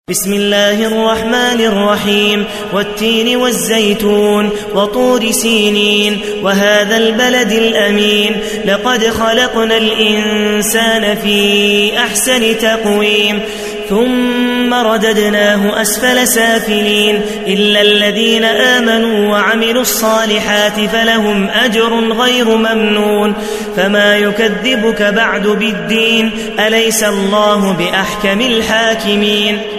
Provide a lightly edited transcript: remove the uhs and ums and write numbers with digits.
بسم الله الرحمن الرحيم والتين والزيتون وطور سينين وهذا البلد الأمين لقد خلقنا الإنسان في أحسن تقويم ثم رددناه أسفل سافلين إلا الذين آمنوا وعملوا الصالحات فلهم أجر غير ممنون فما يكذبك بعد بالدين أليس الله بأحكم الحاكمين